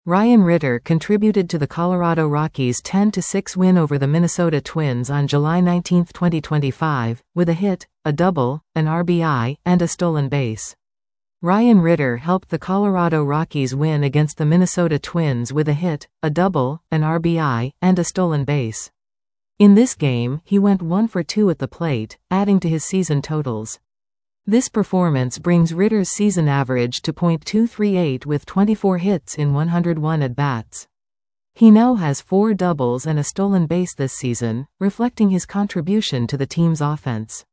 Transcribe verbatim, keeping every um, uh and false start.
Ryan Ritter contributed to the Colorado Rockies' ten to six win over the Minnesota Twins on July nineteenth twenty twenty-five, with a hit, a double, an R B I, and a stolen base. Ryan Ritter helped the Colorado Rockies win against the Minnesota Twins with a hit, a double, an R B I, and a stolen base. In this game, he went one for two at the plate, adding to his season totals. This performance brings Ritter's season average to point two three eight with twenty-four hits in one hundred one at-bats. He now has four doubles and a stolen base this season, reflecting his contribution to the team's offense.